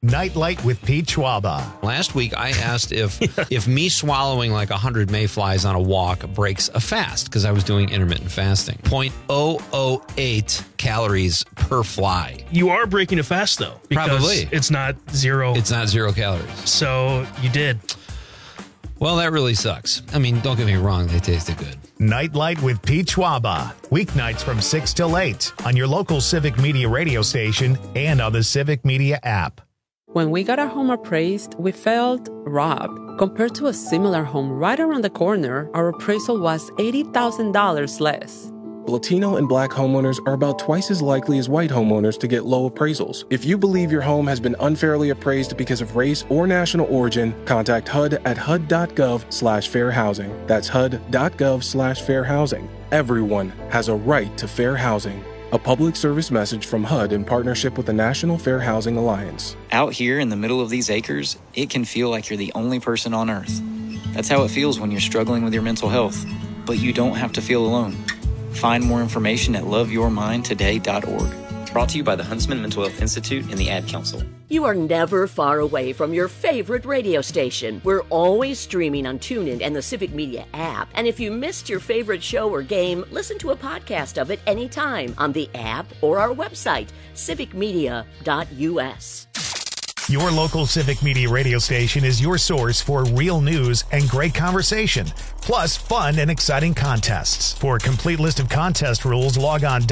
Nightlight with Pete Schwaba. Last week, I asked if me swallowing like 100 mayflies on a walk breaks a fast, because I was doing intermittent fasting. 0.008 calories per fly. You are breaking a fast, though. Because Probably. It's not zero. It's not 0 calories. So you did. Well, that really sucks. I mean, don't get me wrong. They tasted good. Nightlight with Pete Schwaba. Weeknights from 6 till 8 on your local Civic Media radio station and on the Civic Media app. When we got our home appraised, we felt robbed. Compared to a similar home right around the corner, our appraisal was $80,000 less. Latino and Black homeowners are about twice as likely as white homeowners to get low appraisals. If you believe your home has been unfairly appraised because of race or national origin, contact HUD at HUD.gov/fair housing. That's HUD.gov/fair housing. Everyone has a right to fair housing. A public service message from HUD in partnership with the National Fair Housing Alliance. Out here in the middle of these acres, it can feel like you're the only person on earth. That's how it feels when you're struggling with your mental health. But you don't have to feel alone. Find more information at loveyourmindtoday.org. Brought to you by the Huntsman Mental Health Institute and the Ad Council. You are never far away from your favorite radio station. We're always streaming on TuneIn and the Civic Media app. And if you missed your favorite show or game, listen to a podcast of it anytime on the app or our website, civicmedia.us. Your local Civic Media radio station is your source for real news and great conversation, plus fun and exciting contests. For a complete list of contest rules, log on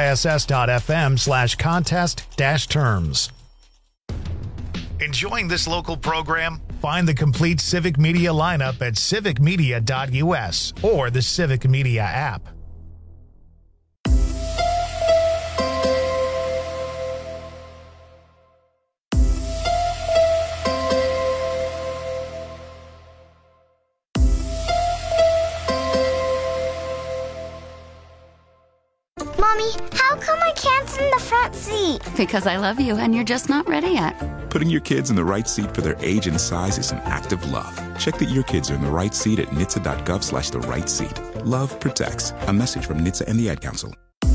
wiss.fm/contest-terms. Enjoying this local program? Find the complete Civic Media lineup at civicmedia.us or the Civic Media app. Mommy, how come I can't sit in the front seat? Because I love you and you're just not ready yet. Putting your kids in the right seat for their age and size is an act of love. Check that your kids are in the right seat at NHTSA.gov/the right seat. Love protects. A message from NHTSA and the Ad Council.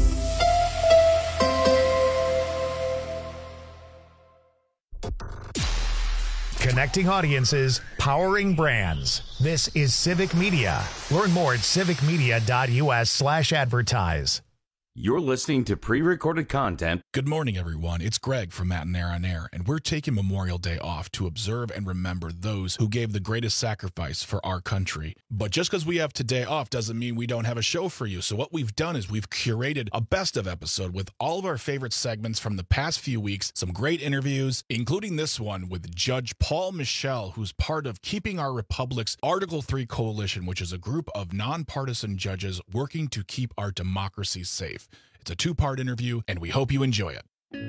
Connecting audiences, powering brands. This is Civic Media. Learn more at civicmedia.us/advertise. You're listening to pre-recorded content. Good morning, everyone. It's Greg from Matt and Air on Air, and we're taking Memorial Day off to observe and remember those who gave the greatest sacrifice for our country. But just because we have today off doesn't mean we don't have a show for you. So what we've done is we've curated a best of episode with all of our favorite segments from the past few weeks, some great interviews, including this one with Judge Paul Michel, who's part of Keeping Our Republic's Article 3 Coalition, which is a group of nonpartisan judges working to keep our democracy safe. It's a two-part interview, and we hope you enjoy it.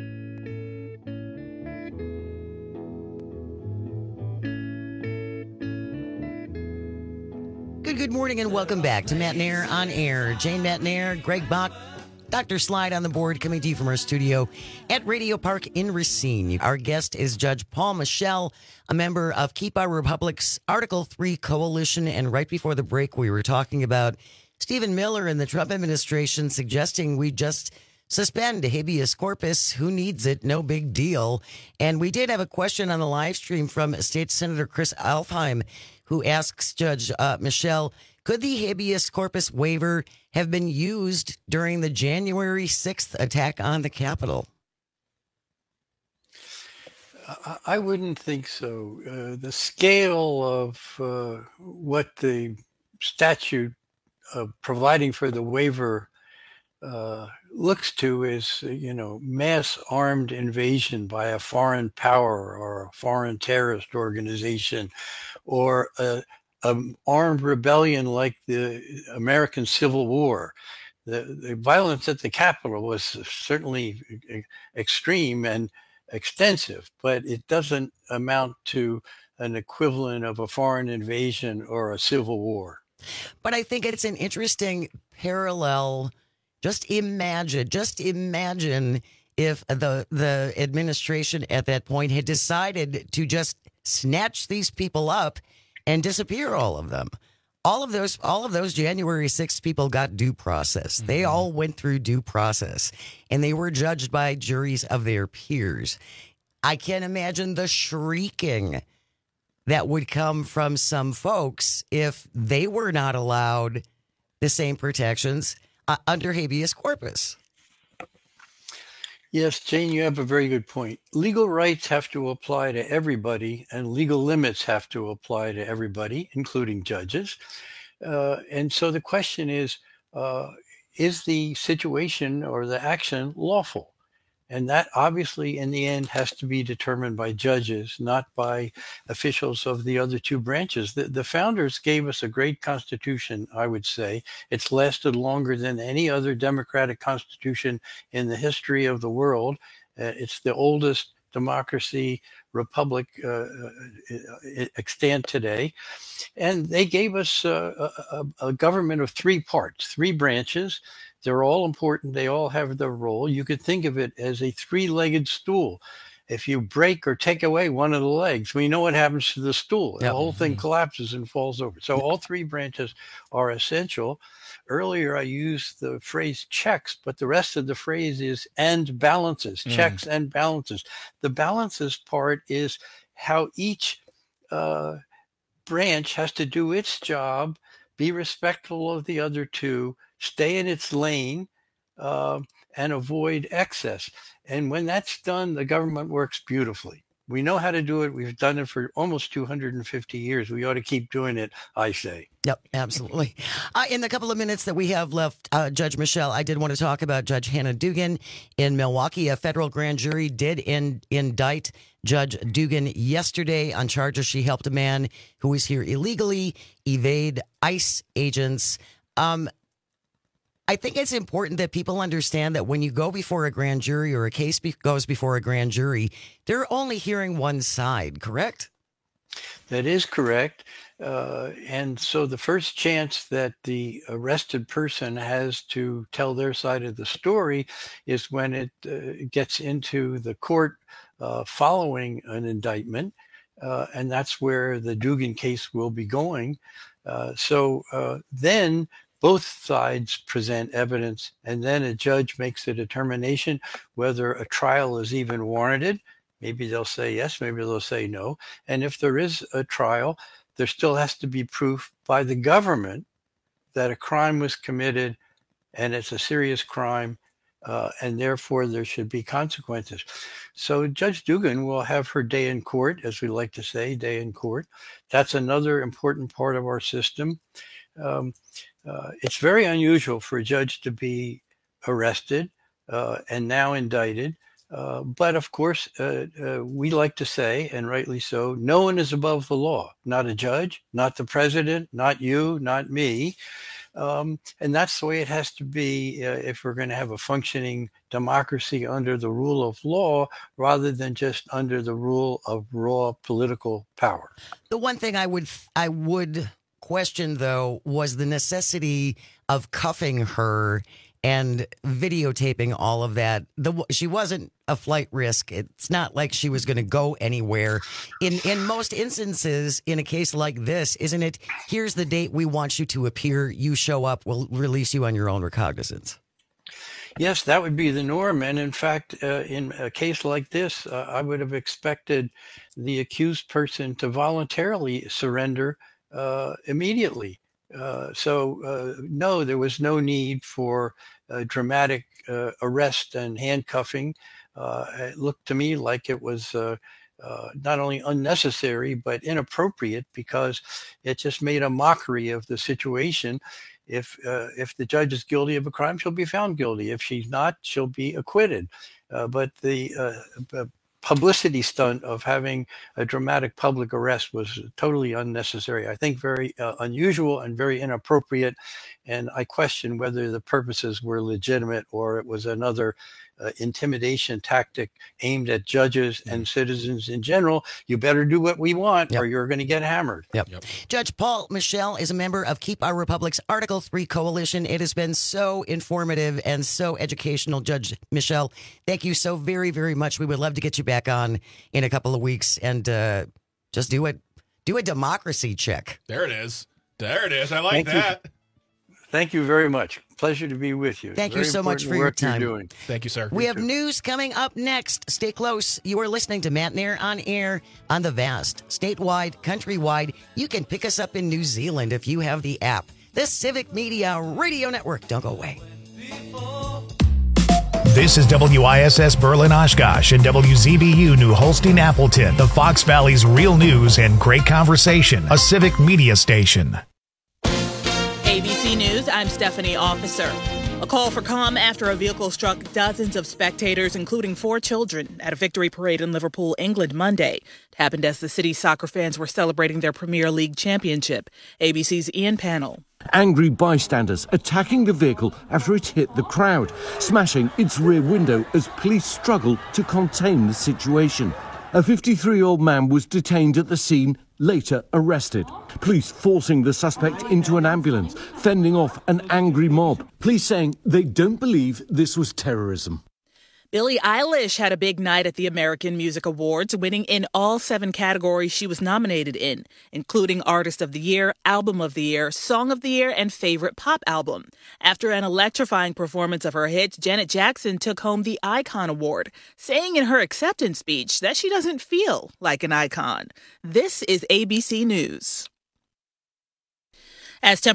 Good morning and welcome back to Matt and Air on Air. Jane Matt and Air, Greg Bach, Dr. Slide on the board, coming to you from our studio at Radio Park in Racine. Our guest is Judge Paul Michel, a member of Keep Our Republic's Article 3 Coalition. And right before the break, we were talking about Stephen Miller and the Trump administration suggesting we just suspend habeas corpus. Who needs it? No big deal. And we did have a question on the live stream from State Senator Chris Alfheim, who asks Judge Michel, could the habeas corpus waiver have been used during the January 6th attack on the Capitol? I wouldn't think so. The scale of what the statute providing for the waiver looks to is, mass armed invasion by a foreign power or a foreign terrorist organization, or an armed rebellion like the American Civil War. The violence at the Capitol was certainly extreme and extensive, but it doesn't amount to an equivalent of a foreign invasion or a civil war. But I think it's an interesting parallel. Just imagine if the administration at that point had decided to just snatch these people up and disappear all of them. All of those January 6th people got due process. Mm-hmm. They all went through due process, and they were judged by juries of their peers. I can't imagine the shrieking that would come from some folks if they were not allowed the same protections under habeas corpus. Yes, Jane, you have a very good point. Legal rights have to apply to everybody, and legal limits have to apply to everybody, including judges. And so the question is the situation or the action lawful? And that obviously in the end has to be determined by judges, not by officials of the other two branches. The founders gave us a great constitution, I would say. It's lasted longer than any other democratic constitution in the history of the world. It's the oldest democracy republic extant today. And they gave us a government of three parts, three branches. They're all important. They all have their role. You could think of it as a three-legged stool. If you break or take away one of the legs, we know what happens to the stool. The whole thing collapses and falls over. So all three branches are essential. Earlier, I used the phrase checks, but the rest of the phrase is and balances, checks and balances. The balances part is how each branch has to do its job, be respectful of the other two, stay in its lane, and avoid excess. And when that's done, the government works beautifully. We know how to do it. We've done it for almost 250 years. We ought to keep doing it, I say. Yep, absolutely. In the couple of minutes that we have left, Judge Michelle, I did want to talk about Judge Hannah Dugan in Milwaukee. A federal grand jury did indict Judge Dugan yesterday on charges she helped a man who was here illegally evade ICE agents. I think it's important that people understand that when you go before a grand jury or a case goes before a grand jury, they're only hearing one side, correct? That is correct. And so the first chance that the arrested person has to tell their side of the story is when it gets into the court following an indictment. And that's where the Dugan case will be going. So then both sides present evidence, and then a judge makes a determination whether a trial is even warranted. Maybe they'll say yes, maybe they'll say no. And if there is a trial, there still has to be proof by the government that a crime was committed and it's a serious crime, and therefore there should be consequences. So Judge Dugan will have her day in court, as we like to say, day in court. That's another important part of our system. It's very unusual for a judge to be arrested and now indicted. But of course, we like to say, and rightly so, no one is above the law. Not a judge, not the president, not you, not me. And that's the way it has to be if we're going to have a functioning democracy under the rule of law rather than just under the rule of raw political power. The one thing I would question, though, was the necessity of cuffing her and videotaping all of that. She wasn't a flight risk. It's not like she was going to go anywhere. In most instances, in a case like this, isn't it, here's the date we want you to appear, you show up, we'll release you on your own recognizance? Yes, that would be the norm. And in fact, in a case like this, I would have expected the accused person to voluntarily surrender immediately. No, there was no need for dramatic arrest and handcuffing. It looked to me like it was not only unnecessary, but inappropriate because it just made a mockery of the situation. If the judge is guilty of a crime, she'll be found guilty. If she's not, she'll be acquitted. But the publicity stunt of having a dramatic public arrest was totally unnecessary. I think very unusual and very inappropriate. And I question whether the purposes were legitimate or it was another intimidation tactic aimed at judges and citizens in general. You better do what we want or you're going to get hammered. Yep. Judge Paul Michel is a member of Keep Our Republic's Article 3 Coalition. It has been so informative and so educational. Judge Michel, thank you so very, very much. We would love to get you back on in a couple of weeks and just do a democracy check. There it is. I like that. Thank you very much. Pleasure to be with you. Thank you Very so much important for your work you're time. doing. Thank you, sir. We have news coming up next. Stay close. You are listening to Matt Nair on air on the vast, statewide, countrywide. You can pick us up in New Zealand if you have the app. The Civic Media Radio Network. Don't go away. This is WISS Berlin Oshkosh and WZBU New Holstein Appleton, the Fox Valley's real news and great conversation, a civic media station. ABC News, I'm Stephanie Officer. A call for calm after a vehicle struck dozens of spectators, including 4 children, at a victory parade in Liverpool, England, Monday. It happened as the city's soccer fans were celebrating their Premier League championship. ABC's Ian Pannell. Angry bystanders attacking the vehicle after it hit the crowd, smashing its rear window as police struggle to contain the situation. A 53-year-old man was detained at the scene, later arrested. Police forcing the suspect into an ambulance, fending off an angry mob. Police saying they don't believe this was terrorism. Billie Eilish had a big night at the American Music Awards, winning in all 7 categories she was nominated in, including Artist of the Year, Album of the Year, Song of the Year, and Favorite Pop Album. After an electrifying performance of her hits, Janet Jackson took home the Icon Award, saying in her acceptance speech that she doesn't feel like an icon. This is ABC News. As